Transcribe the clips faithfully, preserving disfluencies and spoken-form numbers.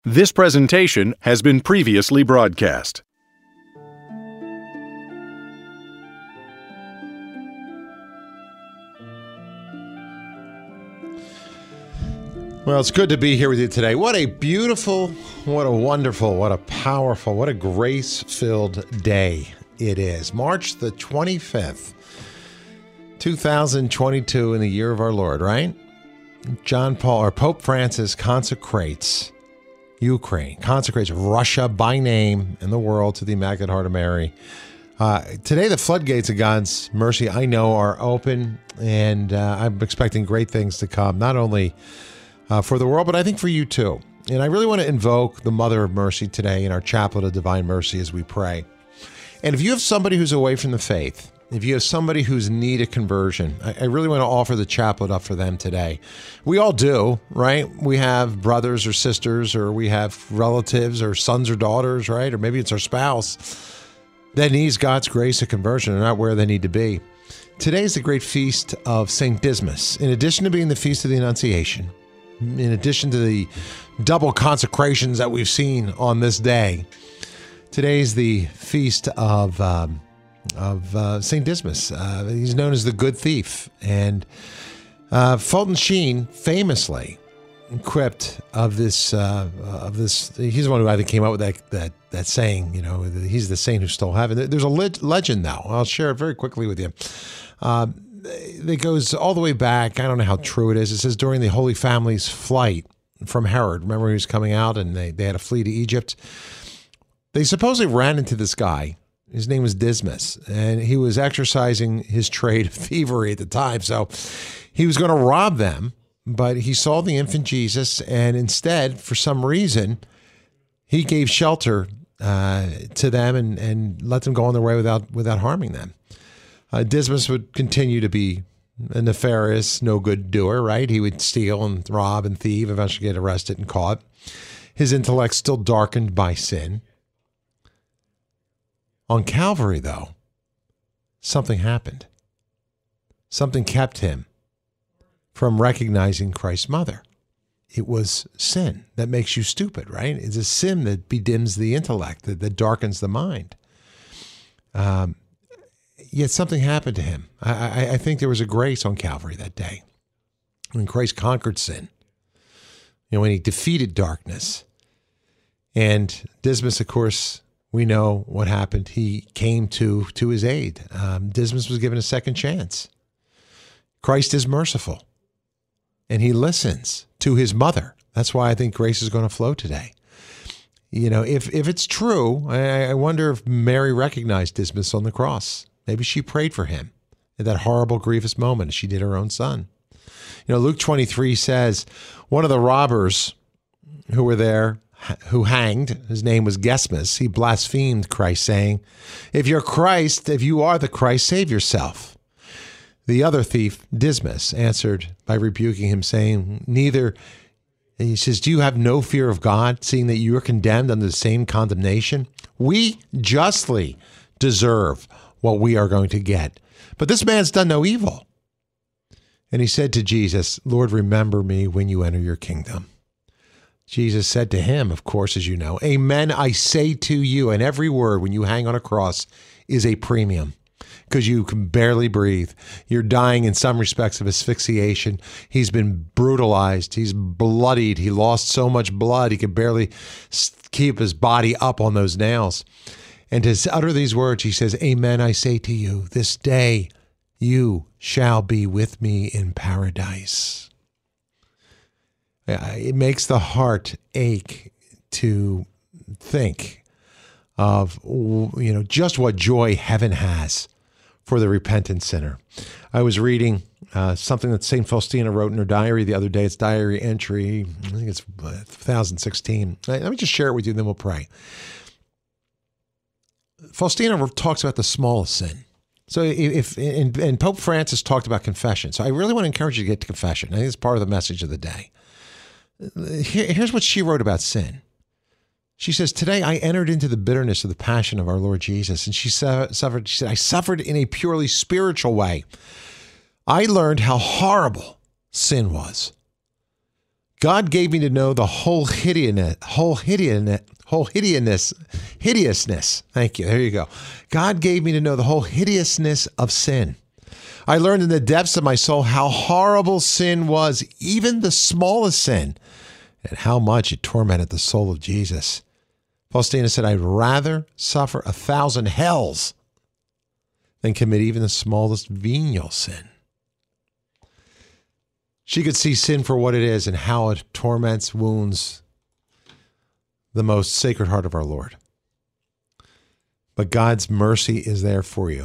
This presentation has been previously broadcast. Well, it's good to be here with you today. What a beautiful, what a wonderful, what a powerful, what a grace-filled day it is. March the twenty-fifth, two thousand twenty-two, in the year of our Lord, right? John Paul, or Pope Francis, consecrates Ukraine, consecrates Russia by name in the world to the Immaculate Heart of Mary. Uh, today, the floodgates of God's mercy, I know, are open, and uh, I'm expecting great things to come, not only uh, for the world, but I think for you too. And I really want to invoke the Mother of Mercy today in our Chaplet of Divine Mercy as we pray. And if you have somebody who's away from the faith, if you have somebody who's in need of conversion, I, I really want to offer the chaplet up for them today. We all do, right? We have brothers or sisters, or we have relatives or sons or daughters, right? Or maybe it's our spouse that needs God's grace of conversion and not where they need to be. Today is the great feast of Saint Dismas. In addition to being the Feast of the Annunciation, in addition to the double consecrations that we've seen on this day, today is the feast of... Um, of uh, Saint Dismas. Uh, he's known as the Good Thief. And uh, Fulton Sheen famously quipped of this, uh, of this, he's the one who I think came up with that, that, that saying, you know, he's the saint who stole heaven. There's a le- legend, though. I'll share it very quickly with you. Uh, it goes all the way back. I don't know how true it is. It says during the Holy Family's flight from Herod, remember he was coming out and they, they had to flee to Egypt. They supposedly ran into this guy. His name was Dismas, and he was exercising his trade of thievery at the time. So he was going to rob them, but he saw the infant Jesus, and instead, for some reason, he gave shelter uh, to them and, and let them go on their way without without harming them. Uh, Dismas would continue to be a nefarious, no-good doer, right? He would steal and rob and thieve, eventually get arrested and caught. His intellect still darkened by sin. On Calvary, though, something happened. Something kept him from recognizing Christ's mother. It was sin that makes you stupid, right? It's a sin that bedims the intellect, that, that darkens the mind. Um, yet something happened to him. I, I, I think there was a grace on Calvary that day when Christ conquered sin, you know, when he defeated darkness. And Dismas, of course, we know what happened. He came to to his aid. Um, Dismas was given a second chance. Christ is merciful, and he listens to his mother. That's why I think grace is going to flow today. You know, if if it's true, I, I wonder if Mary recognized Dismas on the cross. Maybe she prayed for him at that horrible, grievous moment as she did her own son. You know, Luke twenty-three says, one of the robbers who were there, who hanged, his name was Gesmas, he blasphemed Christ, saying, if you're Christ, if you are the Christ, save yourself. The other thief, Dismas, answered by rebuking him, saying, neither, he says, do you have no fear of God, seeing that you are condemned under the same condemnation? We justly deserve what we are going to get, but this man's done no evil. And he said to Jesus, Lord, remember me when you enter your kingdom. Jesus said to him, of course, as you know, amen, I say to you, and every word when you hang on a cross is a premium because you can barely breathe. You're dying in some respects of asphyxiation. He's been brutalized. He's bloodied. He lost so much blood. He could barely keep his body up on those nails. And to utter these words, he says, amen, I say to you, this day you shall be with me in paradise. It makes the heart ache to think of, you know, just what joy heaven has for the repentant sinner. I was reading uh, something that Saint Faustina wrote in her diary the other day. It's diary entry, I think it's two thousand sixteen. Let me just share it with you, and then we'll pray. Faustina talks about the smallest sin. So if, and, and Pope Francis talked about confession. So I really want to encourage you to get to confession. I think it's part of the message of the day. Here, here's what she wrote about sin. She says, today I entered into the bitterness of the passion of our Lord Jesus. And she suffered, she said, I suffered in a purely spiritual way. I learned how horrible sin was. God gave me to know the whole hideousness, whole hideousness, whole hideousness, hideousness. Thank you. There you go. God gave me to know the whole hideousness of sin. I learned in the depths of my soul how horrible sin was, even the smallest sin, and how much it tormented the soul of Jesus. Faustina said, I'd rather suffer a thousand hells than commit even the smallest venial sin. She could see sin for what it is and how it torments, wounds the most sacred heart of our Lord. But God's mercy is there for you.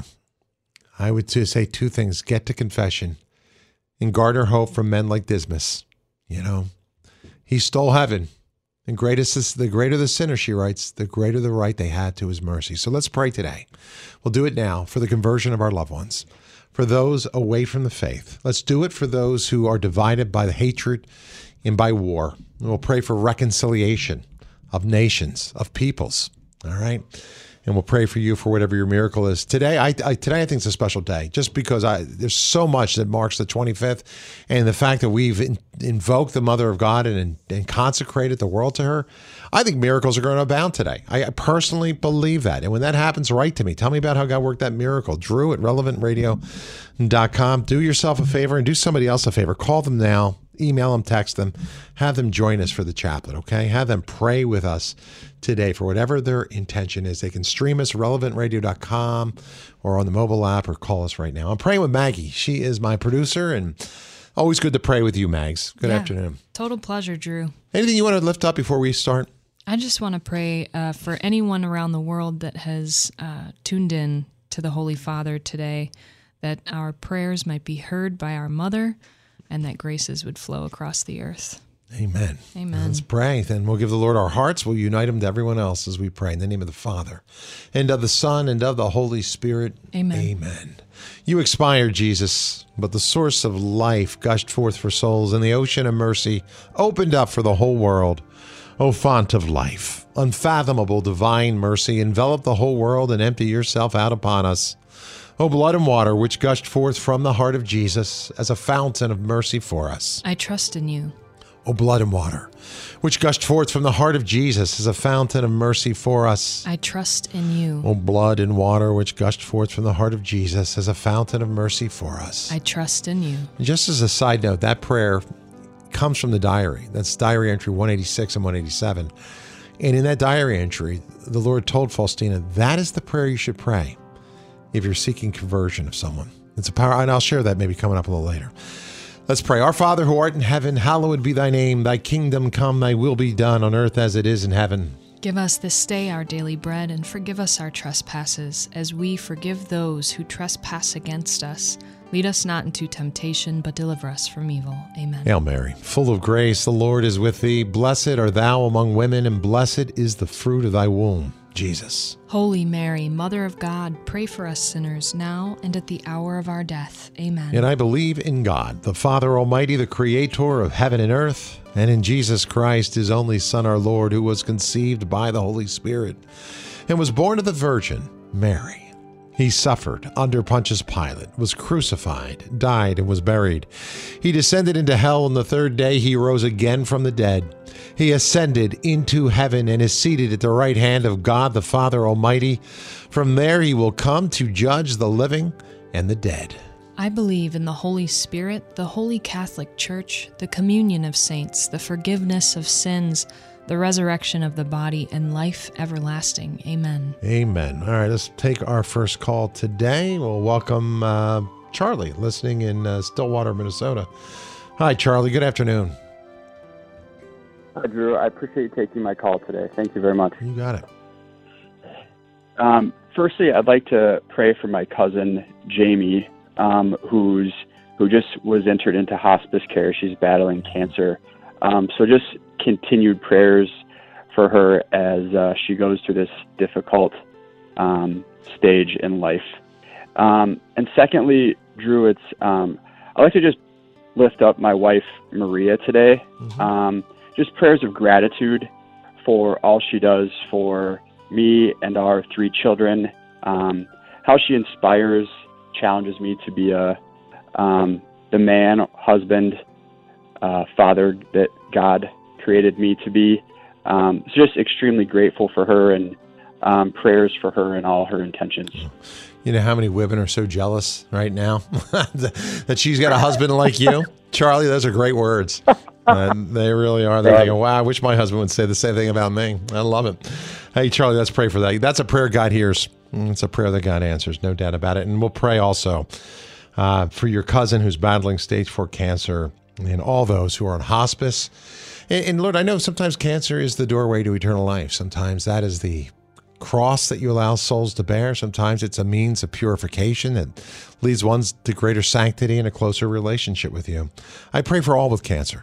I would say two things. Get to confession and garner hope from men like Dismas. You know, he stole heaven. And greatest, the greater the sinner, she writes, the greater the right they had to his mercy. So let's pray today. We'll do it now for the conversion of our loved ones, for those away from the faith. Let's do it for those who are divided by the hatred and by war. And we'll pray for reconciliation of nations, of peoples. All right? And we'll pray for you for whatever your miracle is. Today, I, I today I think it's a special day, just because I there's so much that marks the twenty-fifth, and the fact that we've in, invoked the Mother of God and, and consecrated the world to her. I think miracles are going to abound today. I, I personally believe that. And when that happens, write to me. Tell me about how God worked that miracle. Drew at relevant radio dot com. Do yourself a favor and do somebody else a favor. Call them now. Email them, text them, have them join us for the chaplet, okay? Have them pray with us today for whatever their intention is. They can stream us, relevant radio dot com, or on the mobile app, or call us right now. I'm praying with Maggie. She is my producer, and always good to pray with you, Mags. Good yeah, afternoon. Total pleasure, Drew. Anything you want to lift up before we start? I just want to pray uh, for anyone around the world that has uh, tuned in to the Holy Father today, that our prayers might be heard by our Mother, and that graces would flow across the earth. Amen. Amen. Let's pray. Then we'll give the Lord our hearts. We'll unite them to everyone else as we pray. In the name of the Father, and of the Son, and of the Holy Spirit. Amen. Amen. You expired, Jesus, but the source of life gushed forth for souls, and the ocean of mercy opened up for the whole world. O font of life, unfathomable divine mercy, envelop the whole world and empty yourself out upon us. O blood and water, which gushed forth from the heart of Jesus as a fountain of mercy for us. I trust in you. O blood and water, which gushed forth from the heart of Jesus as a fountain of mercy for us. I trust in you. O blood and water, which gushed forth from the heart of Jesus as a fountain of mercy for us. I trust in you. And just as a side note, that prayer comes from the diary. That's diary entry one eighty-six and one eighty-seven. And in that diary entry, the Lord told Faustina, that is the prayer you should pray if you're seeking conversion of someone. It's a power, and I'll share that maybe coming up a little later. Let's pray. Our Father who art in heaven, hallowed be thy name. Thy kingdom come, thy will be done on earth as it is in heaven. Give us this day our daily bread, and forgive us our trespasses, as we forgive those who trespass against us. Lead us not into temptation, but deliver us from evil. Amen. Hail Mary, full of grace, the Lord is with thee. Blessed art thou among women, and blessed is the fruit of thy womb, Jesus. Holy Mary, Mother of God, pray for us sinners, now and at the hour of our death. Amen. And I believe in God, the Father Almighty, the Creator of heaven and earth, and in Jesus Christ, his only Son, our Lord, who was conceived by the Holy Spirit, and was born of the Virgin Mary. He suffered under Pontius Pilate, was crucified, died, and was buried. He descended into hell, and the third day he rose again from the dead. He ascended into heaven and is seated at the right hand of God the Father Almighty. From there he will come to judge the living and the dead. I believe in the Holy Spirit, the Holy Catholic Church, the communion of saints, the forgiveness of sins, the resurrection of the body, and life everlasting. Amen. Amen. All right, let's take our first call today. We'll welcome uh, Charlie, listening in uh, Stillwater, Minnesota. Hi, Charlie. Good afternoon. Hi, Drew. I appreciate you taking my call today. Thank you very much. You got it. Um, firstly, I'd like to pray for my cousin, Jamie, um, who's who just was entered into hospice care. She's battling cancer. Um, so just continued prayers for her as uh, she goes through this difficult um, stage in life. Um, and secondly, Drew, it's um, I'd like to just lift up my wife, Maria, today. Mm-hmm. Um, just prayers of gratitude for all she does for me and our three children, um, how she inspires, challenges me to be a um, the man, husband, uh, father that God created me to be. Um, so just extremely grateful for her, and um, prayers for her and all her intentions. You know how many women are so jealous right now that she's got a husband like you? Charlie, those are great words. Uh, they really are. They're thinking, wow, I wish my husband would say the same thing about me. I love it. Hey, Charlie, let's pray for that. That's a prayer God hears. It's a prayer that God answers, no doubt about it. And we'll pray also uh, for your cousin who's battling stage four cancer and all those who are on hospice. And, and Lord, I know sometimes cancer is the doorway to eternal life. Sometimes that is the cross that you allow souls to bear. Sometimes it's a means of purification that leads one to greater sanctity and a closer relationship with you. I pray for all with cancer.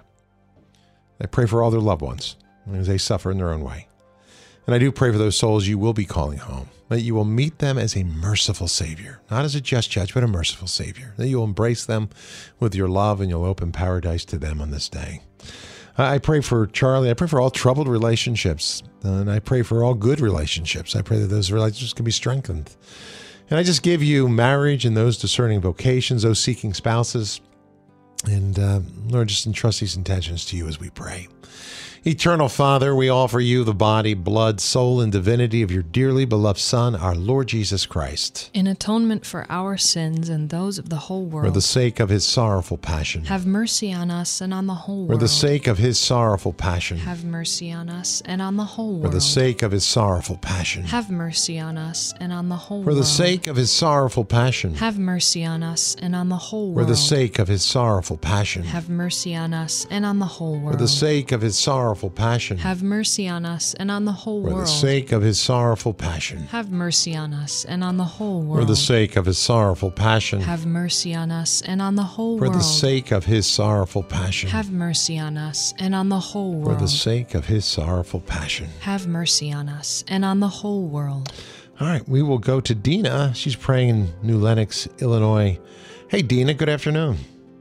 I pray for all their loved ones as they suffer in their own way. And I do pray for those souls you will be calling home, that you will meet them as a merciful Savior, not as a just judge, but a merciful Savior, that you'll embrace them with your love and you'll open paradise to them on this day. I pray for Charlie. I pray for all troubled relationships, and I pray for all good relationships. I pray that those relationships can be strengthened. And I just give you marriage and those discerning vocations, those seeking spouses. And uh, Lord, just entrust these intentions to you as we pray. Eternal Father, we offer you the body, blood, soul, and divinity of your dearly beloved Son, our Lord Jesus Christ. In atonement for our sins and those of the whole world. For the sake of his sorrowful passion. Have mercy on us and on the whole world. For the sake of his sorrowful passion. Have mercy on us and on the whole world. For the sake of his sorrowful passion. Have mercy on us and on the whole world. For the sake of his sorrowful passion. Have mercy on us and on the whole world. For the sake of his sorrowful passion. Have mercy on us and on the whole world. For the sake of his sorrowful passion. Have mercy on us and on the whole For world. the sake of his sorrowful passion. Have mercy on us and on the whole world. For the sake of his sorrowful passion. Have mercy on us and on the whole For world. the sake of his sorrowful passion. Have mercy on us and on the whole world. For the sake of his sorrowful passion. Have mercy on us and on the whole world. All right, we will go to Dina. She's praying in New Lenox, Illinois. Hey, Dina, good afternoon.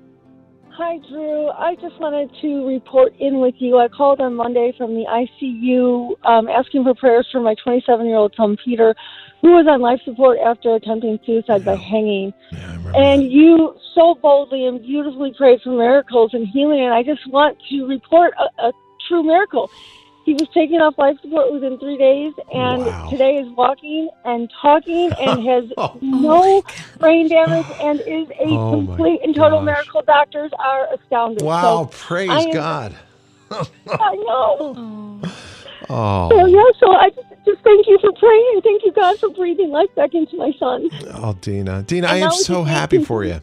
Hi, Drew. I just wanted to report in with you. I called on Monday from the I C U um, asking for prayers for my twenty-seven-year-old son, Peter, who was on life support after attempting suicide yeah. by hanging. Yeah, I remember and that. You so boldly and beautifully prayed for miracles and healing, and I just want to report a, a true miracle. He was taken off life support within three days, and wow. today is walking and talking and has oh, no brain damage and is a oh complete and total gosh. miracle. Doctors are astounded. Wow, so praise I am, God. I know. Oh. So, yeah, so I just, just thank you for praying, and thank you, God, for breathing life back into my son. Oh, Dina. Dina, And I am now we so just happy need- for you.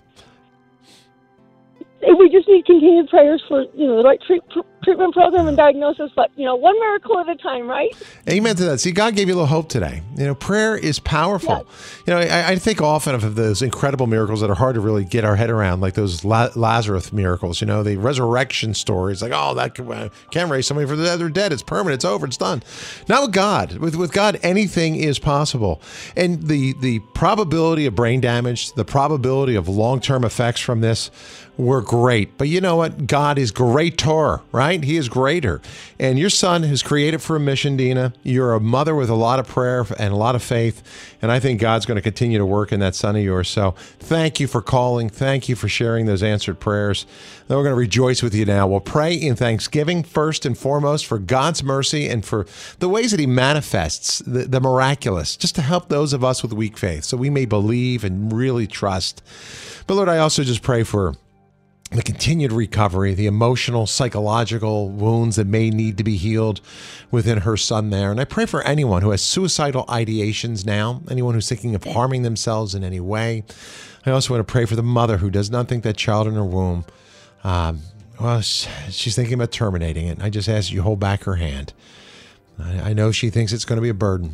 We just need continued prayers for, you know, the right treat, treatment program and diagnosis, but, you know, one miracle at a time, right? Amen to that. See, God gave you a little hope today. You know, prayer is powerful. Yes. You know, I, I think often of those incredible miracles that are hard to really get our head around, like those La- Lazarus miracles, you know, the resurrection stories, like, oh, that can, uh, can't raise somebody from the dead. They're dead. It's permanent. It's over. It's done. Not with God. With, with God, anything is possible. And the, the probability of brain damage, the probability of long-term effects from this were great. But you know what? God is greater, right? He is greater. And your son is created for a mission, Dina. You're a mother with a lot of prayer and a lot of faith. And I think God's going to continue to work in that son of yours. So thank you for calling. Thank you for sharing those answered prayers. Then we're going to rejoice with you now. We'll pray in thanksgiving first and foremost for God's mercy and for the ways that he manifests the, the miraculous, just to help those of us with weak faith so we may believe and really trust. But Lord, I also just pray for the continued recovery, the emotional, psychological wounds that may need to be healed within her son there. And I pray for anyone who has suicidal ideations now, anyone who's thinking of harming themselves in any way. I also want to pray for the mother who does not think that child in her womb, um, well, she's thinking about terminating it. I just ask you hold back her hand. I, I know she thinks it's going to be a burden,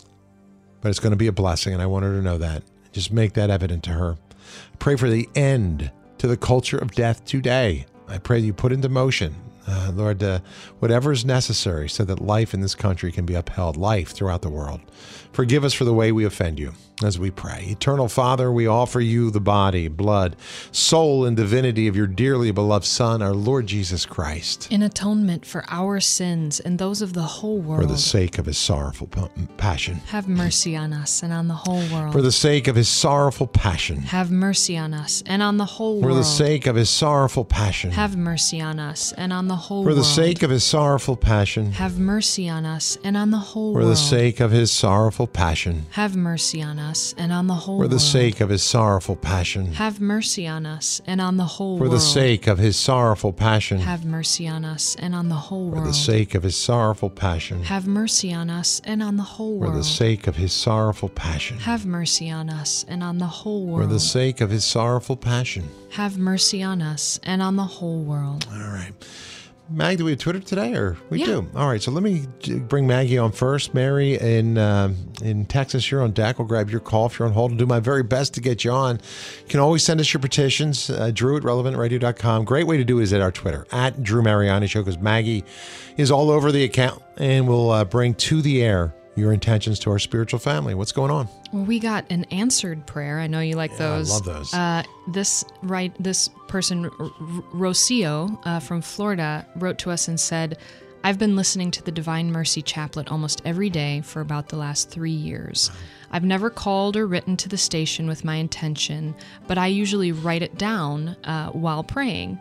but it's going to be a blessing, and I want her to know that. Just make that evident to her. Pray for the end to the culture of death today. I pray you put into motion, uh, Lord, uh, whatever is necessary so that life in this country can be upheld, life throughout the world. Forgive us for the way we offend you as we pray. Eternal Father, we offer you the body, blood, soul, and divinity of your dearly beloved Son, our Lord Jesus Christ. In atonement for our sins and those of the whole world. For the sake of his sorrowful passion. Have mercy on us and on the whole world. For the sake of his sorrowful passion. Have mercy on us and on the whole For world. the sake of his sorrowful passion. Have mercy on us and on the the whole For world. the sake of his sorrowful passion. Have mercy on us and on the whole For world. the sake of his sorrowful passion. Have mercy on us and on the whole For world. the sake of his sorrowful passion. Have mercy on us and on the whole For world. the sake of his sorrowful passion. Have mercy on us and on the whole For world. the sake of his sorrowful passion. Have mercy on us and on the whole For world. the sake of his sorrowful passion. Have mercy on us and on the whole For world. the sake of his sorrowful passion. Have mercy on us and on the whole world. All right. Mag, do we have Twitter today, or we Yeah. do? All right, so let me j- bring Maggie on first. Mary in um in Texas, you're on deck. I'll grab your call if you're on hold and do my very best to get you on. You can always send us your petitions, uh, Drew at relevant radio dot com. Great way to do it is at our Twitter, at Drew Mariani Show, because Maggie is all over the account and will uh, bring to the air your intentions to our spiritual family. What's going on? Well, we got an answered prayer. I know you like Yeah, I those. love those. Uh, this right, this person, R- R- Rocio uh, from Florida, wrote to us and said, "I've been listening to the Divine Mercy Chaplet almost every day for about the last three years. I've never called or written to the station with my intention, but I usually write it down uh, while praying.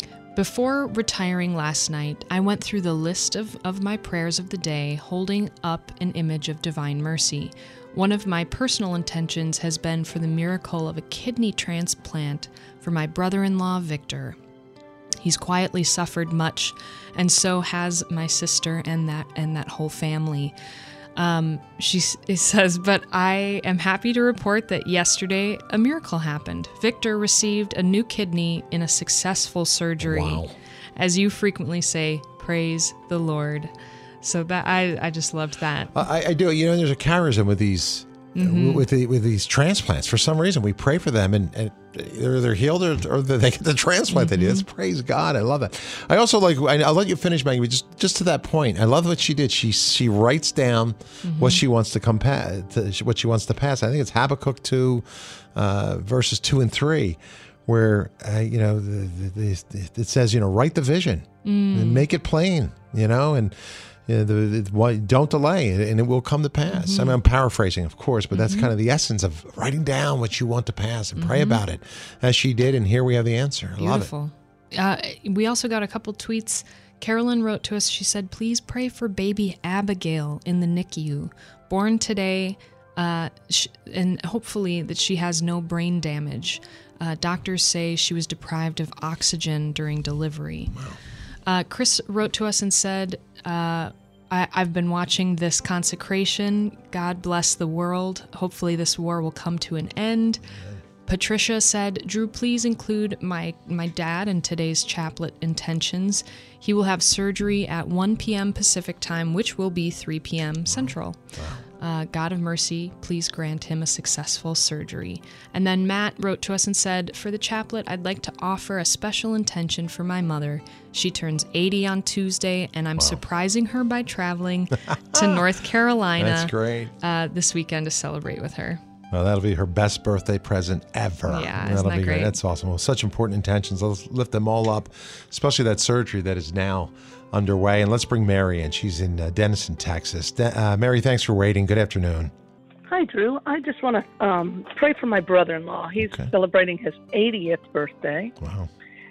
Before retiring last night, I went through the list of, of my prayers of the day, holding up an image of divine mercy. One of my personal intentions has been for the miracle of a kidney transplant for my brother-in-law, Victor. He's quietly suffered much, and so has my sister and that and that whole family." Um, she s- it says, "But I am happy to report that yesterday a miracle happened. Victor received a new kidney in a successful surgery. Wow. As you frequently say, praise the Lord." So that I, I just loved that. I, I do. You know, there's a charism with these Mm-hmm. with the, with these transplants. For some reason, we pray for them, and, and either they're healed or, or they get the transplant they do. That's Mm-hmm. praise God. I love that. I also like. I, I'll let you finish, Maggie. But just just to that point, I love what she did. She she writes down Mm-hmm. what she wants to come pa- to, what she wants to pass. I think it's Habakkuk two, uh, verses two and three. Where uh, you know the, the, the, it says, you know, write the vision and make it plain, you know, and you know, the, the, why- don't delay, and it will come to pass. I mean, I'm paraphrasing, of course, but that's kind of the essence of writing down what you want to pass and pray about it, as she did, and here we have the answer. I love it. Beautiful. Uh, we also got a couple tweets. Carolyn wrote to us. She said, "Please pray for baby Abigail in the N I C U, born today, uh, sh- and hopefully that she has no brain damage. Uh, doctors say she was deprived of oxygen during delivery." Uh, Chris wrote to us and said, uh, I- I've been watching this consecration. God bless the world. Hopefully this war will come to an end. Patricia said, "Drew, please include my, my dad in today's chaplet intentions. He will have surgery at one p.m. Pacific time, which will be three p.m. Central. Uh, God of mercy, please grant him a successful surgery." And then Matt wrote to us and said, "For the chaplet, I'd like to offer a special intention for my mother. She turns eighty on Tuesday, and I'm surprising her by traveling to North Carolina That's great. uh, this weekend to celebrate with her." Well, that'll be her best birthday present ever. Yeah, isn't that'll that be great? That's awesome. Well, such important intentions. Let's lift them all up, especially that surgery that is now underway. And let's bring Mary in. She's in uh, Denison, Texas. De- uh, Mary, thanks for waiting. Good afternoon. Hi, Drew. I just want to um, pray for my brother-in-law. He's Okay. celebrating his eightieth birthday. Wow.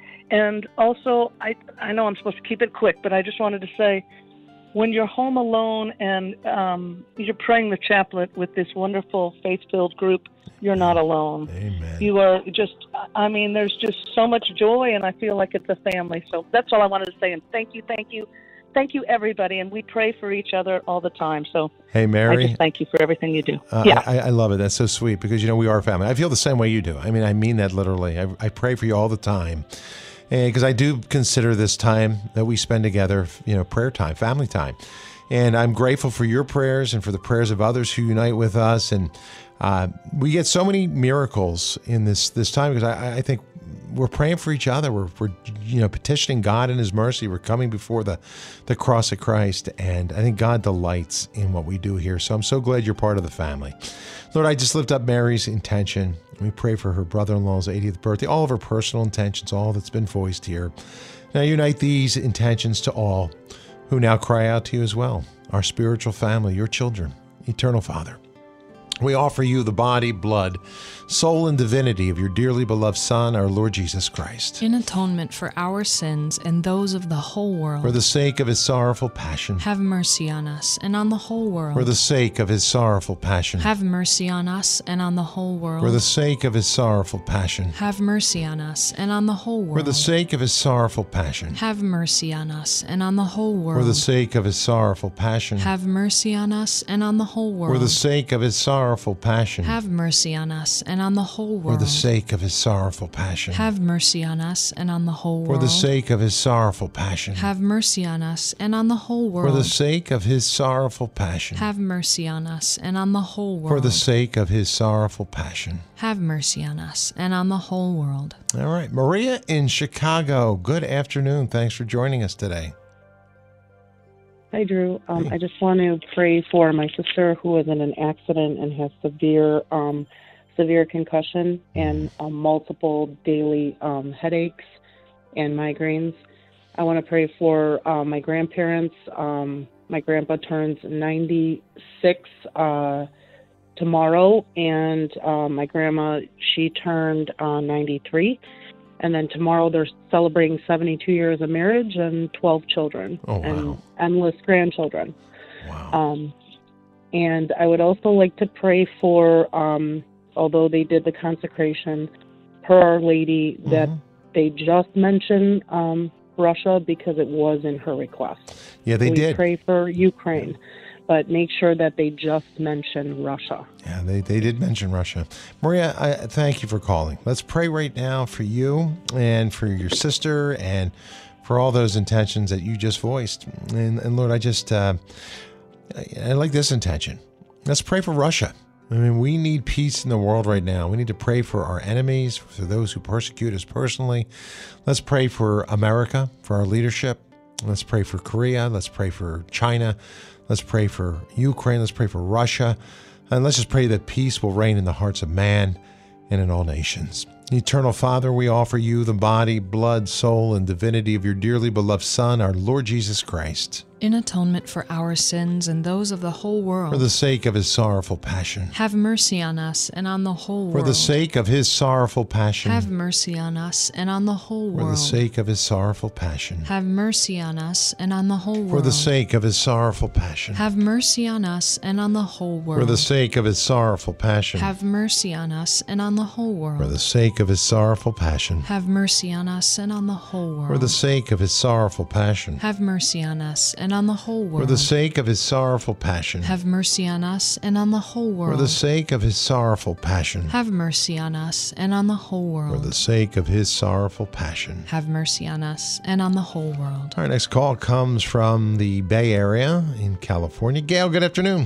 And also, I I know I'm supposed to keep it quick, but I just wanted to say, when you're home alone and um, you're praying the chaplet with this wonderful faith-filled group, you're not alone. Amen. You are just, I mean, there's just so much joy, and I feel like it's a family. So that's all I wanted to say, and thank you, thank you. Thank you, everybody, and we pray for each other all the time. So Hey, I Mary. just thank you for everything you do. Uh, yeah. I, I love it. That's so sweet because, you know, we are a family. I feel the same way you do. I mean, I mean that literally. I, I pray for you all the time because I do consider this time that we spend together, you know, prayer time, family time. And I'm grateful for your prayers and for the prayers of others who unite with us. And uh, we get so many miracles in this this time because I, I think we're praying for each other. We're, we're, you know, petitioning God in His mercy. We're coming before the, the cross of Christ. And I think God delights in what we do here. So I'm so glad you're part of the family. Lord, I just lift up Mary's intention. We pray for her brother-in-law's eightieth birthday, all of her personal intentions, all that's been voiced here. Now unite these intentions to all who now cry out to you as well, our spiritual family, your children, eternal Father. We offer you the body, blood, soul, and divinity of your dearly beloved Son, our Lord Jesus Christ. In atonement for our sins and those of the whole world. For the sake of his sorrowful passion. Have mercy on us and on the whole world. For the sake of his sorrowful passion. Have mercy on us and on the whole world. For the sake of his sorrowful passion. Have mercy on us and on the whole world. For the sake of his sorrowful passion. Have mercy on us and on the whole world. For the sake of his sorrowful passion. Have mercy on us and on the whole world. For the sake of his sorrowful passion. Have mercy on us and on the whole world. For the sake of his sorrowful passion. Have mercy on us and on the whole world. For the sake of his sorrowful passion. Have mercy on us and on the whole world. For the sake of his sorrowful passion. Have mercy on us and on the whole world. For the sake of his sorrowful passion. Have mercy on us and on the whole world. All right. Maria in Chicago, good afternoon. Thanks for joining us today. Hi, Drew. Um, Hey. I just want to pray for my sister who was in an accident and has severe, um, severe concussion and um, multiple daily um, headaches and migraines. I want to pray for uh, my grandparents. Um, my grandpa turns ninety-six uh, tomorrow, and uh, my grandma, she turned uh, ninety-three. And then tomorrow they're celebrating seventy-two years of marriage and twelve children Oh, wow. and endless grandchildren. Wow. Um, and I would also like to pray for, um, although they did the consecration, per Our Lady, that Mhm. they just mentioned um, Russia because it was in her request. Yeah, they we did. pray for Ukraine, but make sure that they just mention Russia. Yeah, they, they did mention Russia. Maria, I thank you for calling. Let's pray right now for you and for your sister and for all those intentions that you just voiced. And, and Lord, I just, uh, I, I like this intention. Let's pray for Russia. I mean, we need peace in the world right now. We need to pray for our enemies, for those who persecute us personally. Let's pray for America, for our leadership. Let's pray for Korea. Let's pray for China. Let's pray for Ukraine. Let's pray for Russia. And let's just pray that peace will reign in the hearts of man and in all nations. Eternal Father, we offer you the body, blood, soul, and divinity of your dearly beloved Son, our Lord Jesus Christ. In atonement for our sins and those of the whole world. For the sake of his sorrowful passion. Have mercy on us and on the whole For world. the sake of his sorrowful passion. Have mercy on us and on the whole For world. the sake of his sorrowful passion. Have mercy on us and on the whole world. For the sake of his sorrowful passion. Have mercy on us and on the whole world. For the sake of his sorrowful passion. Have mercy on us and on the whole world. For the sake of his sorrowful passion. Have mercy on us and on the whole world. For the sake of his sorrowful passion. Have mercy on us and on the whole world. For the sake of his sorrowful passion. Have mercy on us and on the whole world. For the sake of his sorrowful passion. Have mercy on us and on the whole world. For the sake of his sorrowful passion. Have mercy on us and on the whole world. Our next call comes from the Bay Area in California. Gail, good afternoon.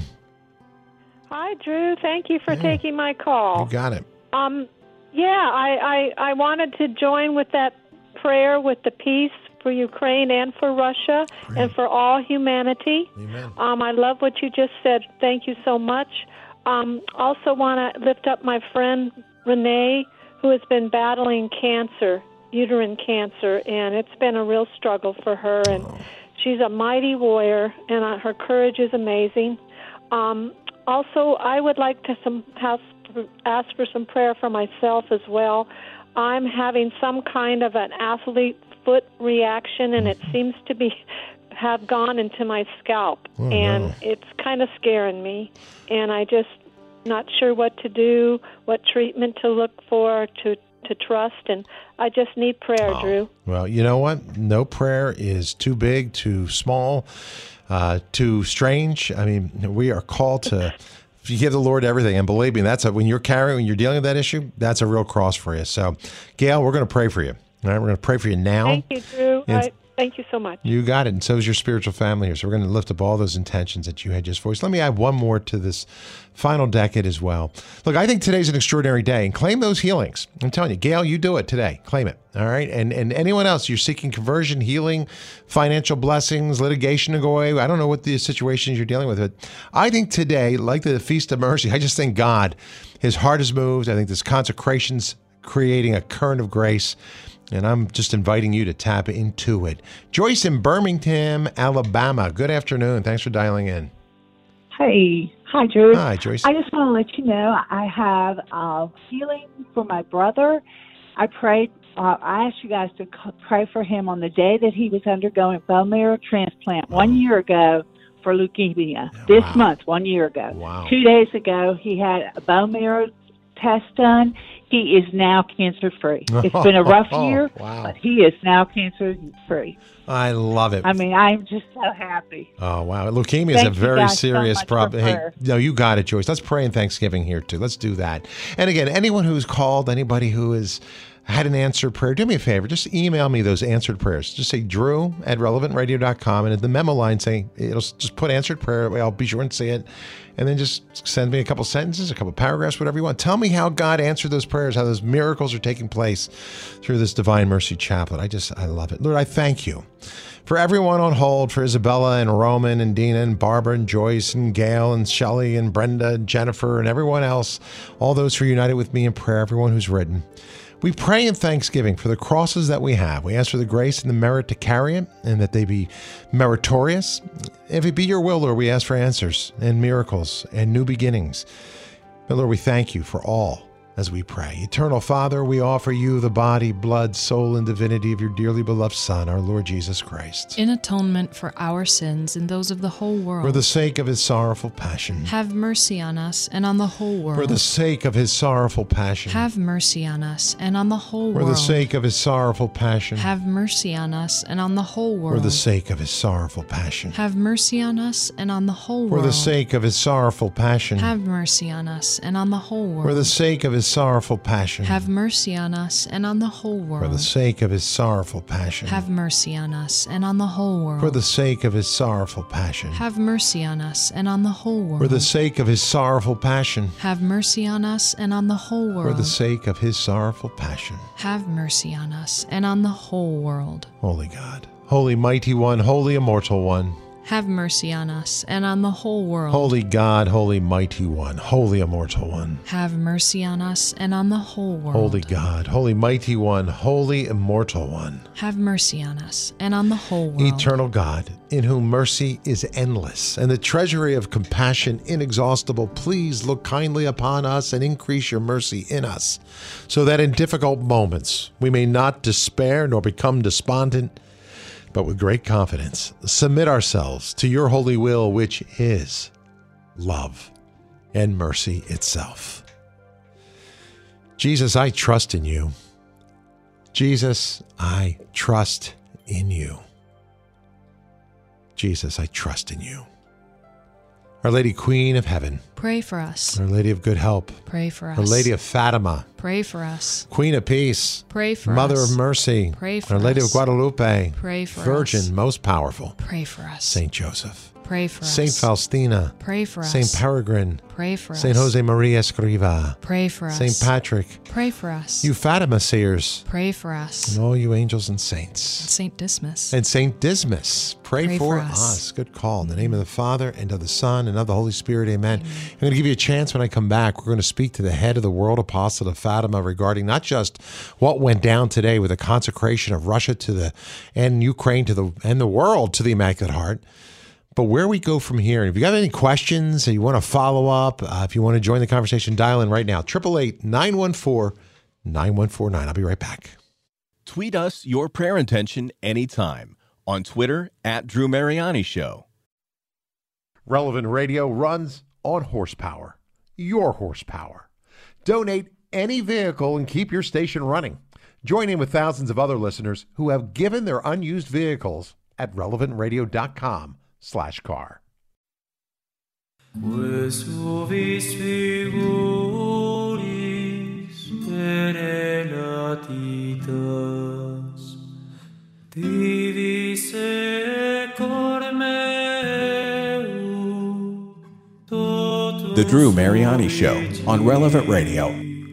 Hi, Drew. Thank you for Yeah. taking my call. You got it. Um, yeah, I, I, I wanted to join with that prayer with the peace for Ukraine and for Russia Great. and for all humanity. Amen. Um, I love what you just said. Thank you so much. Um, also want to lift up my friend Renee, who has been battling cancer, uterine cancer, and it's been a real struggle for her. And Oh. she's a mighty warrior, and uh, her courage is amazing. Um, also, I would like to some ask, ask for some prayer for myself as well. I'm having some kind of an athlete foot reaction, and it seems to be have gone into my scalp, Oh, and no. it's kind of scaring me. And I just not sure what to do, what treatment to look for, to to trust, and I just need prayer, Oh. Drew. Well, you know what? No prayer is too big, too small, uh, too strange. I mean, we are called to you give the Lord everything. And believe me, that's a, when you're carrying, when you're dealing with that issue, that's a real cross for you. So, Gail, we're going to pray for you. All right, we're going to pray for you now. Thank you, Drew. And- I, thank you so much. You got it. And so is your spiritual family here. So we're going to lift up all those intentions that you had just voiced. Let me add one more to this final decade as well. Look, I think today's an extraordinary day, and claim those healings. I'm telling you, Gail, you do it today. Claim it. All right. And and anyone else, you're seeking conversion, healing, financial blessings, litigation to go away. I don't know what the situations you're dealing with, but I think today, like the Feast of Mercy, I just think God, his heart has moved. I think this consecration's creating a current of grace. And I'm just inviting you to tap into it. Joyce in Birmingham, Alabama. Good afternoon. Thanks for dialing in. Hey, hi, Drew. Hi, Joyce. I just want to let you know I have uh, healing for my brother. I prayed. Uh, I asked you guys to c- pray for him on the day that he was undergoing bone marrow transplant one year ago for leukemia. This Wow. month, one year ago. Wow. Two days ago, he had a bone marrow test done. He is now cancer-free. It's been a rough year, Wow. but he is now cancer-free. I love it. I mean, I'm just so happy. Oh, wow. Leukemia is Thank a you very guys so serious much for problem. Hey, prayer. no, you got it, Joyce. Let's pray in Thanksgiving here, too. Let's do that. And again, anyone who's called, anybody who has had an answered prayer, do me a favor. Just email me those answered prayers. Just say drew at relevant radio dot com. And at the memo line, say, it'll just put answered prayer. I'll be sure and see it. And then just send me a couple sentences, a couple paragraphs, whatever you want. Tell me how God answered those prayers, how those miracles are taking place through this Divine Mercy Chaplet. I just, I love it. Lord, I thank you for everyone on hold, for Isabella and Roman and Dina and Barbara and Joyce and Gail and Shelley and Brenda and Jennifer and everyone else, all those who are united with me in prayer, everyone who's written. We pray in thanksgiving for the crosses that we have. We ask for the grace and the merit to carry it and that they be meritorious. If it be your will, Lord, we ask for answers and miracles and new beginnings. But Lord, we thank you for all as we pray. Eternal Father, we offer you the body, blood, soul, and divinity of your dearly beloved Son, our Lord Jesus Christ. In atonement for our sins and those of the whole world. For the sake of his sorrowful passion. Have mercy on us and on the whole world. For the sake of his sorrowful passion. Have mercy on us and on the whole For world. the sake of his sorrowful passion. Have mercy on us and on the whole world. For the sake of his sorrowful passion. Have mercy on us and on the whole For world. the sake of his sorrowful passion. Have mercy on us and on the whole world. For the sake of his sorrowful passion. Have mercy on us and on the whole world. For the sake of his sorrowful passion. Have mercy on us and on the whole world. For the sake of his sorrowful passion. Have mercy on us and on the whole world. For the sake of his sorrowful passion. Have mercy on us and on the whole world. For the sake of his sorrowful passion. Have mercy on us and on the whole world. Holy God, holy mighty one, holy immortal one. Have mercy on us and on the whole world. Holy God, holy mighty one, holy immortal one. Have mercy on us and on the whole world. Holy God, holy mighty one, holy immortal one. Have mercy on us and on the whole world. Eternal God, in whom mercy is endless and the treasury of compassion inexhaustible, please look kindly upon us and increase your mercy in us, so that in difficult moments we may not despair nor become despondent, but with great confidence submit ourselves to your holy will, which is love and mercy itself. Jesus, I trust in you. Jesus, I trust in you. Jesus, I trust in you. Our Lady Queen of Heaven. Pray for us. Our Lady of Good Help. Pray for us. Our Lady of Fatima. Pray for us. Queen of Peace. Pray for Mother us. of Mercy. Pray for Our Lady us. of Guadalupe. Pray for Virgin, us. most powerful. Pray for us. Saint Joseph. Pray for Saint us. Faustina. Pray for us. Saint Peregrine. Pray for us. Saint Jose Maria Escriva. Pray for us. Saint Patrick. Pray for us. You Fatima seers. Pray for us. And all you angels and saints. Saint Dismas. And Saint Dismas. Pray, Pray for, for us. us. Good call. In the name of the Father, and of the Son, and of the Holy Spirit. Amen. Amen. I'm going to give you a chance when I come back. We're going to speak to the head of the World Apostle of Fatima regarding not just what went down today with the consecration of Russia to the and Ukraine to the and the world to the Immaculate Heart, but where we go from here. And if you got any questions and you want to follow up, uh, if you want to join the conversation, dial in right now. eight eight eight, nine one four, nine one four nine. I'll be right back. Tweet us your prayer intention anytime on Twitter at Drew Mariani Show. Relevant Radio runs on horsepower, your horsepower. Donate any vehicle and keep your station running. Join in with thousands of other listeners who have given their unused vehicles at relevant radio dot com slash car. The Drew Mariani Show on Relevant Radio.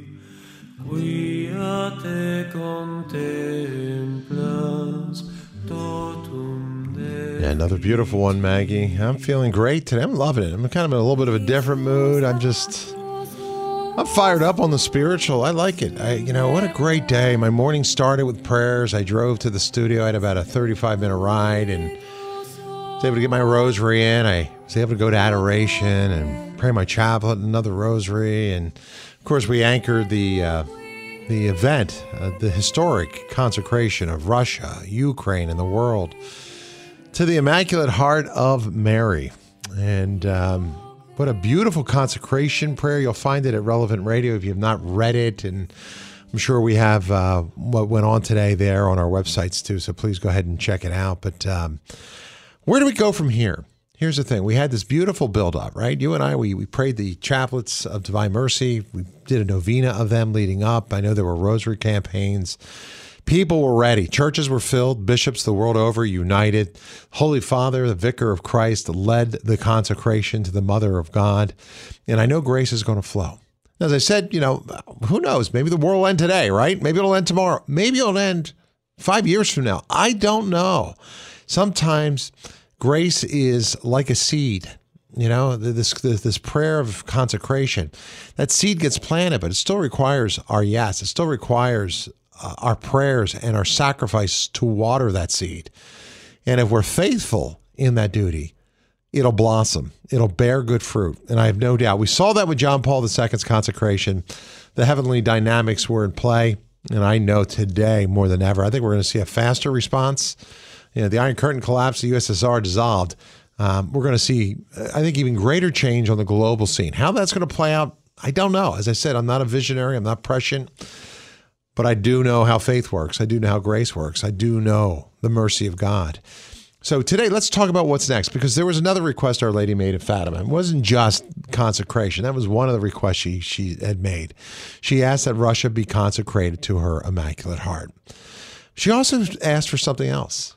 Yeah, another beautiful one, Maggie. I'm feeling great today. I'm loving it. I'm kind of in a little bit of a different mood. I'm just, I'm fired up on the spiritual. I like it. I, you know, what a great day. My morning started with prayers. I drove to the studio. I had about a thirty-five minute ride and was able to get my rosary in. I was able to go to adoration and pray my chaplet and another rosary. And, of course, we anchored the uh, the event, uh, the historic consecration of Russia, Ukraine, and the world to the Immaculate Heart of Mary. And um, what a beautiful consecration prayer. You'll find it at Relevant Radio if you have not read it. And I'm sure we have uh, what went on today there on our websites too, so please go ahead and check it out. But um, where do we go from here? Here's the thing. We had this beautiful build-up, right? You and I, we, we prayed the chaplets of Divine Mercy. We did a novena of them leading up. I know there were rosary campaigns. People were ready. Churches were filled. Bishops the world over united. Holy Father, the Vicar of Christ, led the consecration to the Mother of God. And I know grace is going to flow. As I said, you know, who knows? Maybe the world will end today, right? Maybe it'll end tomorrow. Maybe it'll end five years from now. I don't know. Sometimes grace is like a seed, you know, this, this this prayer of consecration. That seed gets planted, but it still requires our yes. It still requires uh, our prayers and our sacrifice to water that seed. And if we're faithful in that duty, it'll blossom. It'll bear good fruit. And I have no doubt. We saw that with John Paul the Second's consecration. The heavenly dynamics were in play. And I know today more than ever, I think we're going to see a faster response. You know, the Iron Curtain collapsed, the U S S R dissolved. Um, we're going to see, I think, even greater change on the global scene. How that's going to play out, I don't know. As I said, I'm not a visionary. I'm not prescient. But I do know how faith works. I do know how grace works. I do know the mercy of God. So today, let's talk about what's next, because there was another request Our Lady made at Fatima. It wasn't just consecration. That was one of the requests she, she had made. She asked that Russia be consecrated to her Immaculate Heart. She also asked for something else.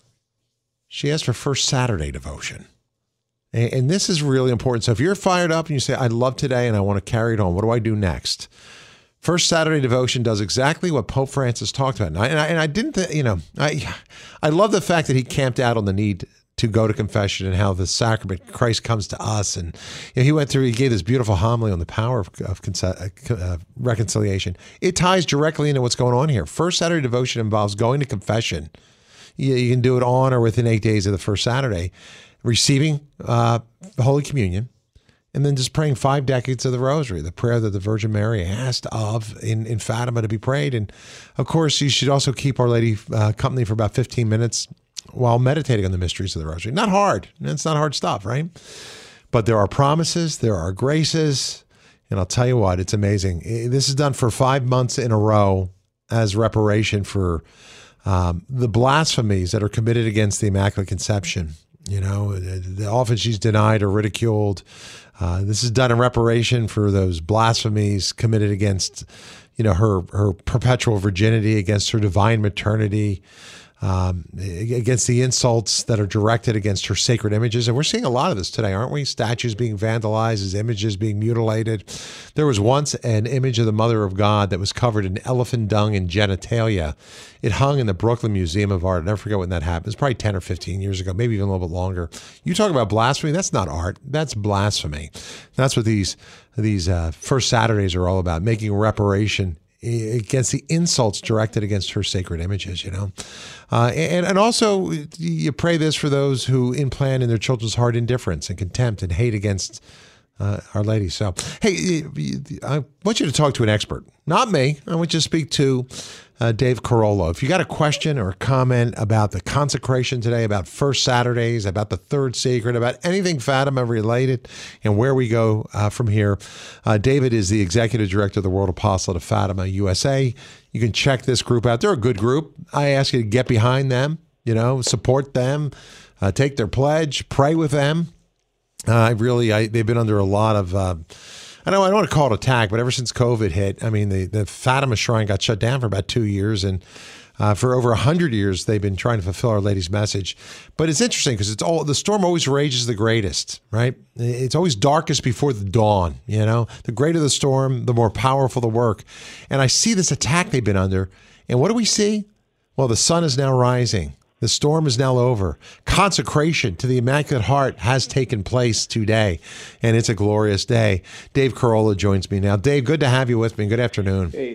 She asked for First Saturday devotion. And, and this is really important. So if you're fired up and you say, I love today and I want to carry it on, what do I do next? First Saturday devotion does exactly what Pope Francis talked about. And I, and I, and I didn't, th- you know, I I love the fact that he camped out on the need to go to confession and how the sacrament, Christ comes to us. And you know, he went through, he gave this beautiful homily on the power of, of uh, reconciliation. It ties directly into what's going on here. First Saturday devotion involves going to confession. You, you can do it on or within eight days of the first Saturday, receiving uh, the Holy Communion, and then just praying five decades of the Rosary, the prayer that the Virgin Mary asked of in, in Fatima to be prayed. And, of course, you should also keep Our Lady uh, company for about fifteen minutes while meditating on the mysteries of the Rosary. Not hard. It's not hard stuff, right? But there are promises. There are graces. And I'll tell you what, it's amazing. This is done for five months in a row as reparation for um, the blasphemies that are committed against the Immaculate Conception. You know, often she's denied or ridiculed. Uh, this is done in reparation for those blasphemies committed against, you know, her her perpetual virginity, against her divine maternity, um, against the insults that are directed against her sacred images. And we're seeing a lot of this today, aren't we? Statues being vandalized, as images being mutilated. There was once an image of the Mother of God that was covered in elephant dung and genitalia. It hung in the Brooklyn Museum of Art. I'll never forget when that happened. It was probably ten or fifteen years ago, maybe even a little bit longer. You talk about blasphemy, that's not art. That's blasphemy. That's what these, these uh, First Saturdays are all about, making reparation against the insults directed against her sacred images, you know. Uh, and, and also, you pray this for those who implant in their children's heart indifference and contempt and hate against uh, Our Lady. So, hey, I want you to talk to an expert. Not me. I want you to speak to uh, Dave Carollo. If you got a question or a comment about the consecration today, about First Saturdays, about the Third Sacred, about anything Fatima related and where we go uh, from here, uh, David is the Executive Director of the World Apostolate of Fatima U S A. You can check this group out. They're a good group. I ask you to get behind them, you know, support them, uh, take their pledge, pray with them. Uh, I really, I, they've been under a lot of, uh, I know I don't want to call it attack, but ever since COVID hit, I mean, the, the Fatima Shrine got shut down for about two years. And uh, for over one hundred years, they've been trying to fulfill Our Lady's message. But it's interesting because it's all, the storm always rages the greatest, right? It's always darkest before the dawn, you know? The greater the storm, the more powerful the work. And I see this attack they've been under. And what do we see? Well, the sun is now rising. The storm is now over. Consecration to the Immaculate Heart has taken place today, and it's a glorious day. Dave Carollo joins me now. Dave, good to have you with me. Good afternoon. Hey,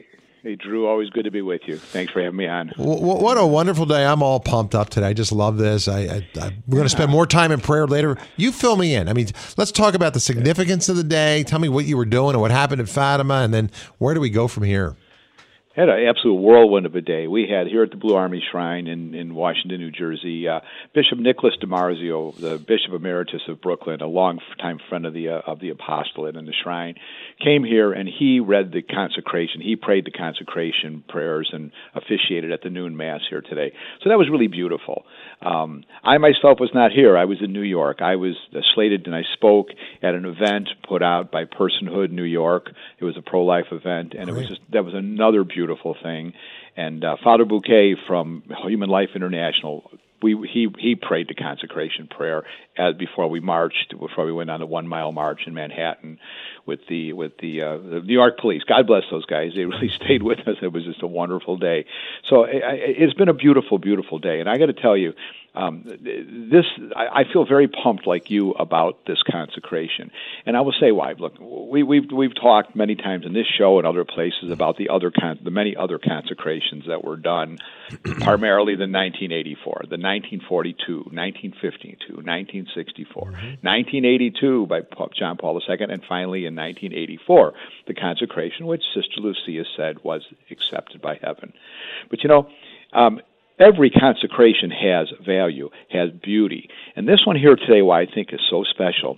Hey, Drew, always good to be with you. Thanks for having me on. What a wonderful day. I'm all pumped up today. I just love this. I, I, I We're going to spend more time in prayer later. You fill me in. I mean, let's talk about the significance of the day. Tell me what you were doing and what happened at Fatima, and then where do we go from here? Had an absolute whirlwind of a day. We had here at the Blue Army Shrine in, in Washington, New Jersey, uh, Bishop Nicholas DiMarzio, the Bishop Emeritus of Brooklyn, a long-time friend of the uh, of the apostolate and the shrine, came here and he read the consecration. He prayed the consecration prayers and officiated at the noon mass here today. So that was really beautiful. Um, I myself was not here. I was in New York. I was uh, slated and I spoke at an event put out by Personhood New York. It was a pro-life event, and it was just that was another beautiful beautiful thing. And uh, Father Bouquet from Human Life International, we he he prayed the consecration prayer as before we marched, before we went on a one mile march in Manhattan with the with the, uh, the New York Police. God bless those guys; they really stayed with us. It was just a wonderful day. So it, it's been a beautiful, beautiful day. And I got to tell you, um, this I, I feel very pumped like you about this consecration. And I will say why. Look, we, we've we've talked many times in this show and other places about the other con- the many other consecrations that were done, primarily the nineteen eighty-four, the nineteen forty-two, nineteen fifty-two, nineteen sixty-four, mm-hmm. nineteen eighty-two by Pope John Paul the Second, and finally in nineteen eighty-four, the consecration, which Sister Lucia said was accepted by heaven. But you know, um, every consecration has value, has beauty. And this one here today, why I think is so special,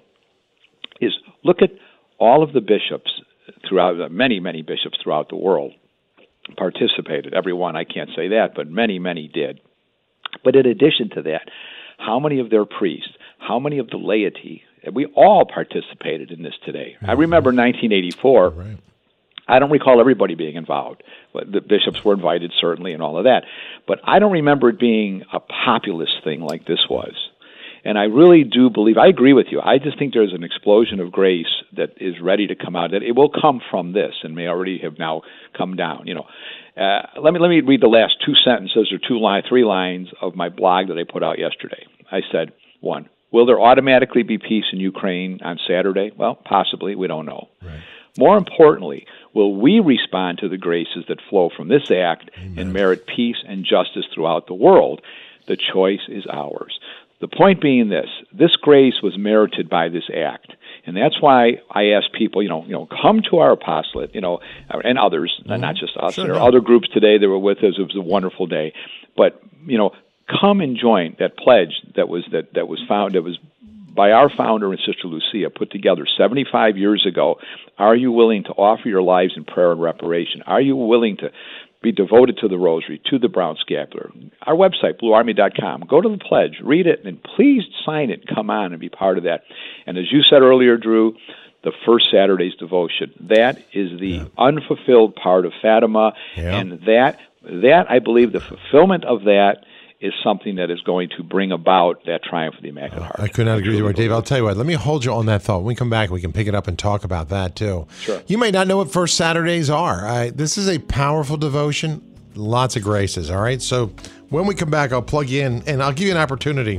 is look at all of the bishops throughout, many, many bishops throughout the world participated. Every one, I can't say that, but many, many did. But in addition to that, how many of their priests, how many of the laity, we all participated in this today. Mm-hmm. I remember nineteen eighty-four. Right. I don't recall everybody being involved. The bishops were invited, certainly, and all of that. But I don't remember it being a populist thing like this was. And I really do believe, I agree with you, I just think there's an explosion of grace that is ready to come out. That it will come from this and may already have now come down. You know, uh, let me let me read the last two sentences or two line, three lines of my blog that I put out yesterday. I said, one, will there automatically be peace in Ukraine on Saturday? Well, possibly. We don't know. Right. More importantly, will we respond to the graces that flow from this act Amen. And merit peace and justice throughout the world? The choice is ours. The point being this, this grace was merited by this act. And that's why I ask people, you know, you know, come to our apostolate, you know, and others, mm-hmm. not just us. Sure, there are no. other groups today that were with us. It was a wonderful day. But, you know, come and join that pledge that was that, that was found, that was by our founder and Sister Lucia, put together seventy-five years ago. Are you willing to offer your lives in prayer and reparation? Are you willing to be devoted to the rosary, to the brown scapular? Our website, blue army dot com. Go to the pledge, read it, and please sign it. Come on and be part of that. And as you said earlier, Drew, the first Saturday's devotion, that is the yeah. unfulfilled part of Fatima. Yeah. And that, that, I believe, the fulfillment of that is something that is going to bring about that triumph of the Immaculate Heart. I could not agree with you more, Dave. I'll tell you what, let me hold you on that thought. When we come back, we can pick it up and talk about that, too. Sure. You may not know what First Saturdays are. I, this is a powerful devotion, lots of graces, all right? So when we come back, I'll plug you in, and I'll give you an opportunity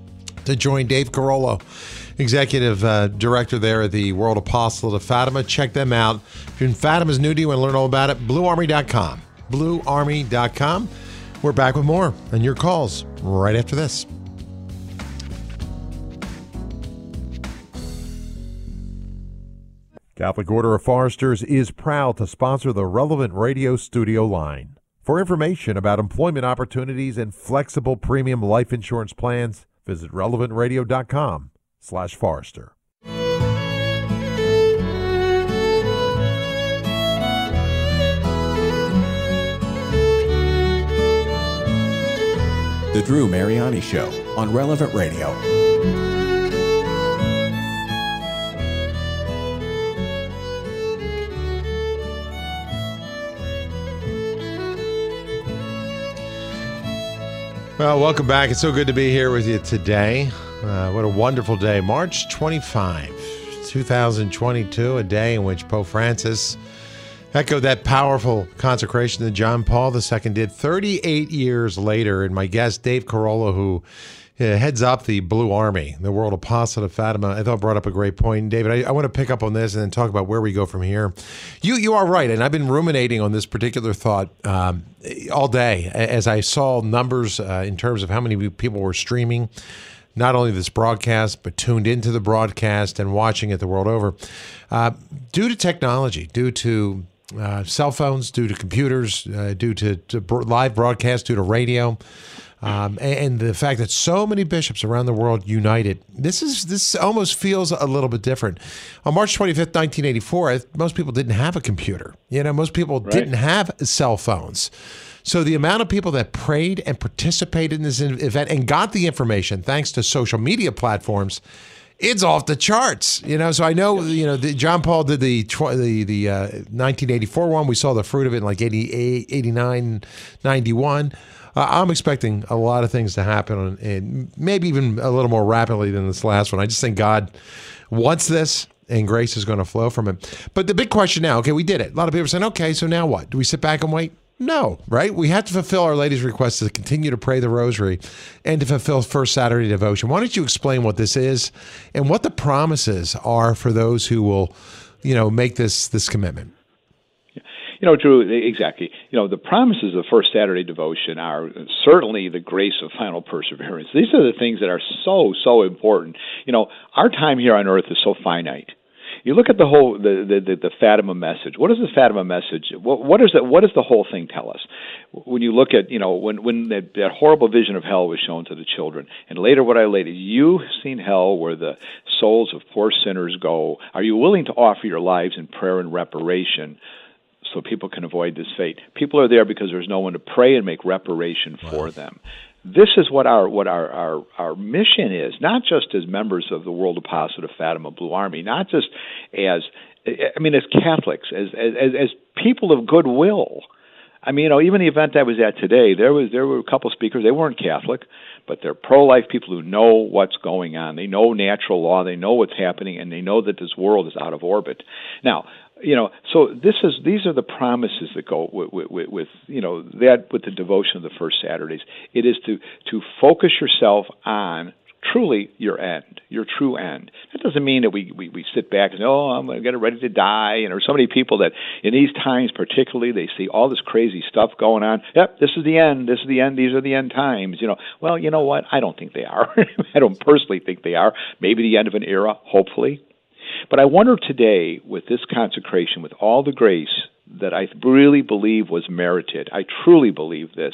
to join Dave Carollo, Executive uh, Director there at the World Apostolate of Fatima. Check them out. If you're in Fatima's new, do you want to learn all about it? blue army dot com. blue army dot com. We're back with more and your calls right after this. Catholic Order of Foresters is proud to sponsor the Relevant Radio studio line. For information about employment opportunities and flexible premium life insurance plans, visit relevant radio dot com slash Forester. The Drew Mariani Show on Relevant Radio. Well, welcome back. It's so good to be here with you today. Uh, what a wonderful day. March twenty-fifth, twenty twenty-two, a day in which Pope Francis echoed that powerful consecration that John Paul the Second did thirty-eight years later. And my guest, Dave Carollo, who Yeah, heads up the Blue Army, the World Apostolate of Fatima. I thought brought up a great point. David, I, I want to pick up on this and then talk about where we go from here. You you are right, and I've been ruminating on this particular thought um, all day as I saw numbers uh, in terms of how many people were streaming not only this broadcast, but tuned into the broadcast and watching it the world over. Uh, due to technology, due to uh, cell phones, due to computers, uh, due to, to live broadcast, due to radio, Um, and the fact that so many bishops around the world united, this is this almost feels a little bit different. On March twenty-fifth, nineteen eighty-four, most people didn't have a computer. You know, most people right. didn't have cell phones. So the amount of people that prayed and participated in this event and got the information thanks to social media platforms, it's off the charts. You know, so I know you know the, John Paul did the the the uh, nineteen eighty-four one. We saw the fruit of it in like eighty-eight, eighty-nine, ninety-one. Uh, I'm expecting a lot of things to happen, and maybe even a little more rapidly than this last one. I just think God wants this, and grace is going to flow from it. But the big question now, okay, we did it. A lot of people are saying, okay, so now what? Do we sit back and wait? No, right? We have to fulfill Our Lady's request to continue to pray the rosary and to fulfill First Saturday devotion. Why don't you explain what this is and what the promises are for those who will, you know, make this this commitment? You know, Drew, exactly. You know, the promises of First Saturday devotion are certainly the grace of final perseverance. These are the things that are so, so important. You know, our time here on earth is so finite. You look at the whole the the, the Fatima message. What is the Fatima message? What, what is that? What does the whole thing tell us? When you look at, you know, when when that, that horrible vision of hell was shown to the children, and later what I later, you've seen hell where the souls of poor sinners go. Are you willing to offer your lives in prayer and reparation so people can avoid this fate? People are there because there's no one to pray and make reparation for wow. them. This is what our what our, our, our mission is, not just as members of the World Apostolate of Fatima Blue Army, not just as, I mean, as Catholics, as as, as people of goodwill. I mean, you know, even the event I was at today, there was there were a couple speakers. They weren't Catholic, but they're pro-life people who know what's going on. They know natural law. They know what's happening, and they know that this world is out of orbit. Now, you know, so this is these are the promises that go with, with, with you know that with the devotion of the first Saturdays. It is to to focus yourself on truly your end, your true end. That doesn't mean that we, we, we sit back and say, oh, I'm going to get ready to die. And there's so many people that in these times particularly, they see all this crazy stuff going on. Yep, this is the end. This is the end. These are the end times. You know, well, you know what? I don't think they are. I don't personally think they are. Maybe the end of an era, hopefully. But I wonder today, with this consecration, with all the grace that I really believe was merited, I truly believe this,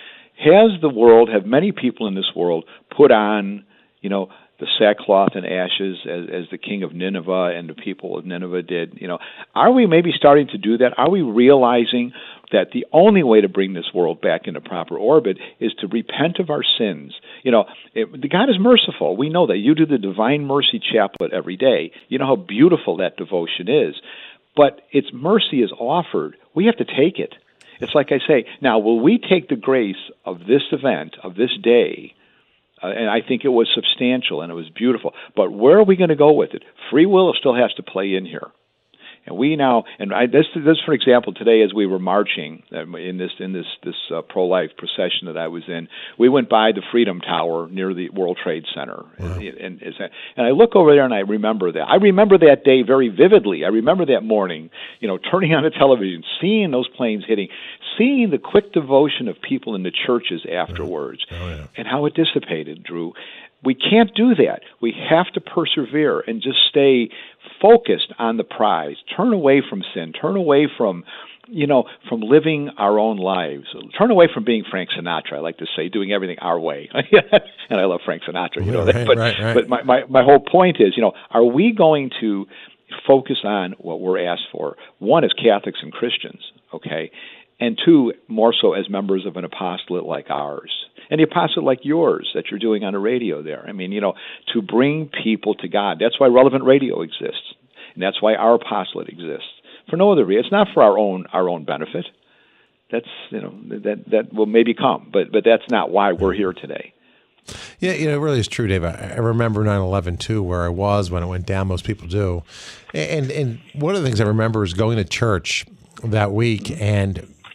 has the world, have many people in this world put on, you know, the sackcloth and ashes as, as the king of Nineveh and the people of Nineveh did? You know, are we maybe starting to do that? Are we realizing that the only way to bring this world back into proper orbit is to repent of our sins? You know, it, God is merciful. We know that. You do the Divine Mercy Chaplet every day. You know how beautiful that devotion is. But its mercy is offered. We have to take it. It's like I say, now, will we take the grace of this event, of this day, uh, and I think it was substantial and it was beautiful, but where are we going to go with it? Free will still has to play in here. And we now, and I, this, this, for example, today as we were marching in this in this this uh, pro-life procession that I was in, we went by the Freedom Tower near the World Trade Center, wow. and, and, and I look over there and I remember that. I remember that day very vividly. I remember that morning, you know, turning on the television, seeing those planes hitting, seeing the quick devotion of people in the churches afterwards, oh, yeah. and how it dissipated, Drew. We can't do that. We have to persevere and just stay focused on the prize. Turn away from sin. Turn away from, you know, from living our own lives. Turn away from being Frank Sinatra, I like to say, doing everything our way. And I love Frank Sinatra, you know right, that. But, right, right. but my, my, my whole point is, you know, are we going to focus on what we're asked for? One, as Catholics and Christians, okay? And two, more so as members of an apostolate like ours. And the apostolate like yours that you're doing on the radio there. I mean, you know, to bring people to God. That's why Relevant Radio exists. And that's why our apostolate exists. For no other reason. It's not for our own our own benefit. That's, you know, that that will maybe come. But but that's not why we're here today. Yeah, you know, it really is true, Dave. I remember nine eleven, too, where I was when it went down. Most people do. And, and one of the things I remember is going to church that week and,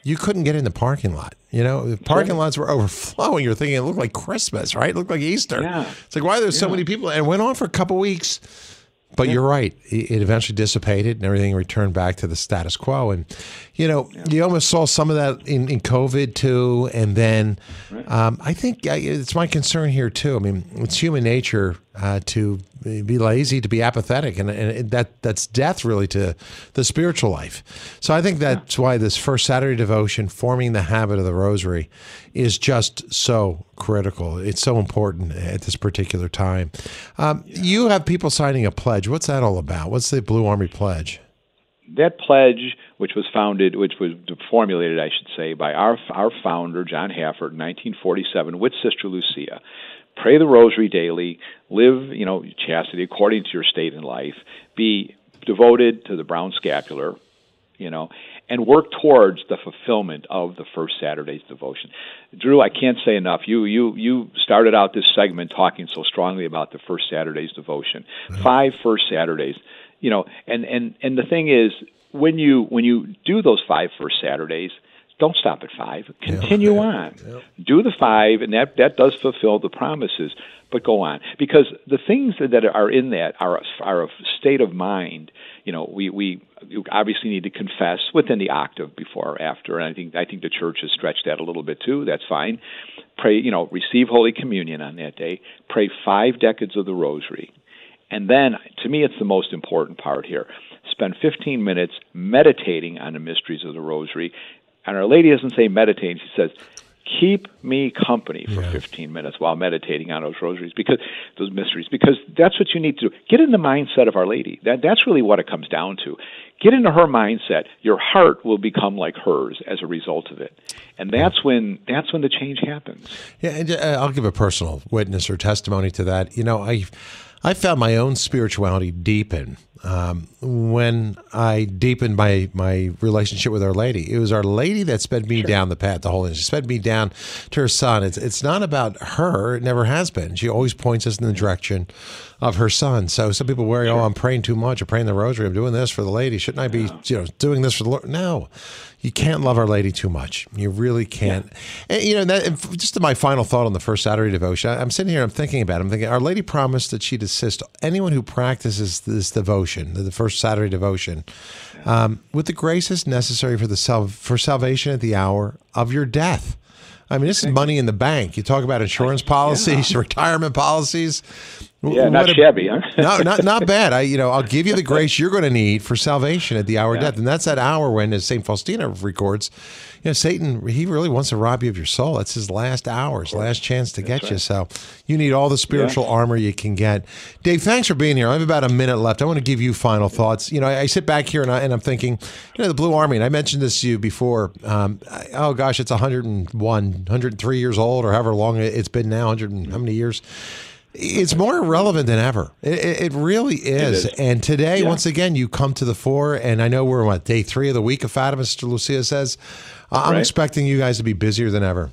you couldn't get in the parking lot. You know, the parking sure. lots were overflowing. You're thinking it looked like Christmas, right? It looked like Easter. Yeah. It's like, why are there so yeah. many people? And it went on for a couple weeks. But yeah. you're right. It eventually dissipated and everything returned back to the status quo. And, you know, yeah. you almost saw some of that in, in COVID, too. And then right. um, I think it's my concern here, too. I mean, it's human nature uh, to be lazy, to be apathetic. And, and that that's death, really, to the spiritual life. So I think that's yeah. why this first Saturday devotion, forming the habit of the rosary, is just so critical. It's so important at this particular time. Um, yeah. You have people signing a pledge. What's that all about? What's the Blue Army Pledge? That pledge, which was founded, which was formulated, I should say, by our our founder, John Hafford, in nineteen forty-seven, with Sister Lucia. Pray the rosary daily, live, you know, chastity according to your state in life, be devoted to the brown scapular, you know, and work towards the fulfillment of the first Saturday's devotion. Drew, I can't say enough. You you you started out this segment talking so strongly about the first Saturday's devotion. Mm-hmm. Five first Saturdays, you know, and, and, and the thing is, when you when you do those five first Saturdays, don't stop at five. Continue yeah. on. Yeah. Do the five, and that, that does fulfill the promises, but go on. Because the things that are in that are, are a state of mind. You know, we, we obviously need to confess within the octave before or after, and I think I think the church has stretched that a little bit too. That's fine. Pray, you know, receive Holy Communion on that day. Pray five decades of the Rosary. And then, to me, it's the most important part here. Spend fifteen minutes meditating on the mysteries of the Rosary. And Our Lady doesn't say meditate. She says, keep me company for yeah. fifteen minutes while meditating on those rosaries, because those mysteries, because that's what you need to do. Get in the mindset of Our Lady. That That's really what it comes down to. Get into her mindset. Your heart will become like hers as a result of it. And that's when that's when the change happens. Yeah, and uh, I'll give a personal witness or testimony to that. You know, I I found my own spirituality deepen um, when I deepened my, my relationship with Our Lady. It was Our Lady that sped me sure. down the path to holiness. She sped me down to her Son. It's it's not about her. It never has been. She always points us in the direction of her Son. So some people worry, sure. oh, I'm praying too much. I'm praying the Rosary. I'm doing this for the Lady. Shouldn't I be, no. you know, doing this for the Lord? No. You can't love Our Lady too much. You really can't. Yeah. And, you know, that, and just my final thought on the first Saturday devotion, I'm sitting here, I'm thinking about it. I'm thinking, Our Lady promised that she'd assist anyone who practices this devotion, the first Saturday devotion, um, with the graces necessary for the sal- for salvation at the hour of your death. I mean, this is money in the bank. You talk about insurance policies, yeah. retirement policies. Yeah, not a, shabby, huh? no, not not bad. I, you know, I'll give you the grace you're going to need for salvation at the hour yeah. of death, and that's that hour when, as Saint Faustina records, you know, Satan, he really wants to rob you of your soul. That's his last hour, his last chance to that's get right. you. So you need all the spiritual yeah. armor you can get. Dave, thanks for being here. I have about a minute left. I want to give you final thoughts. You know, I, I sit back here and, I, and I'm thinking, you know, the Blue Army, and I mentioned this to you before. Um, I, oh gosh, it's one hundred one, one hundred three years old, or however long it's been now. one hundred and how many years? It's more relevant than ever. It, it really is. It is. And today, yeah. once again, you come to the fore. And I know we're on day three of the week of Fatima, Sister Lucia says. Uh, I'm right. expecting you guys to be busier than ever.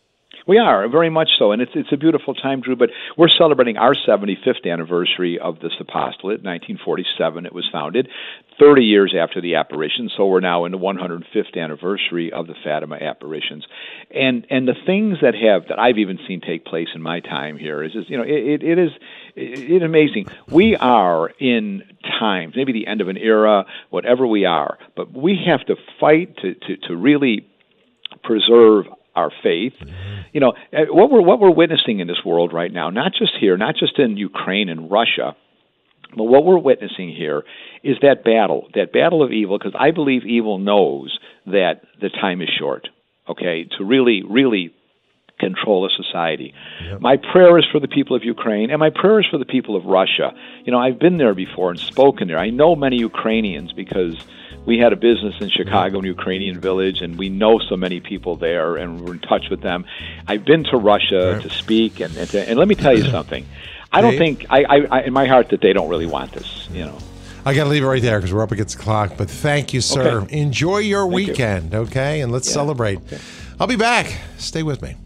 We are, very much so, and it's it's a beautiful time, Drew, but we're celebrating our seventy-fifth anniversary of this apostolate. nineteen forty-seven it was founded, thirty years after the apparition, so we're now in the one hundred fifth anniversary of the Fatima apparitions. And and the things that have, that I've even seen take place in my time here is, is you know, it, it is it is amazing. We are in times, maybe the end of an era, whatever we are, but we have to fight to, to, to really preserve our faith. You know, what we're what we're witnessing in this world right now, not just here, not just in Ukraine and Russia, but what we're witnessing here is that battle, that battle of evil, because I believe evil knows that the time is short, okay, to really, really control a society. Yep. My prayer is for the people of Ukraine, and my prayer is for the people of Russia. You know, I've been there before and spoken there. I know many Ukrainians because we had a business in Chicago, an Ukrainian village, and we know so many people there, and we're in touch with them. I've been to Russia right. to speak, and and, to, and let me tell you something. I don't think, I, I, I, in my heart, that they don't really want this, you know. I got to leave it right there because we're up against the clock, but thank you, sir. Okay. Enjoy your thank weekend, you. okay? And let's yeah. celebrate. Okay. I'll be back. Stay with me.